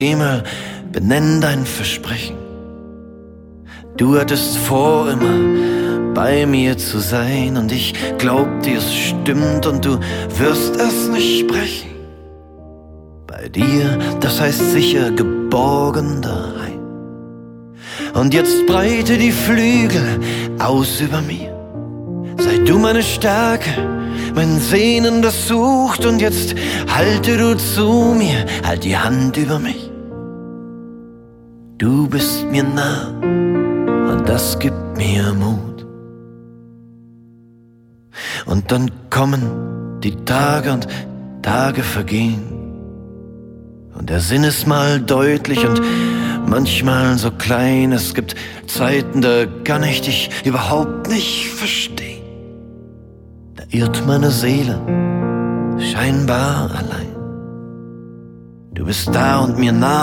Himmel, benenn dein Versprechen. Du hattest vor, immer bei mir zu sein, und ich glaub dir, es stimmt, und du wirst es nicht brechen. Bei dir, das heißt sicher geborgen daheim. Und jetzt breite die Flügel aus über mir. Sei du meine Stärke, mein Sehnen, das sucht, und jetzt halte du zu mir, halt die Hand über mich. Du bist mir nah, und das gibt mir Mut. Und dann kommen die Tage, und Tage vergehen, und der Sinn ist mal deutlich und manchmal so klein. Es gibt Zeiten, da kann ich dich überhaupt nicht verstehen. Da irrt meine Seele scheinbar allein. Du bist da und mir nah.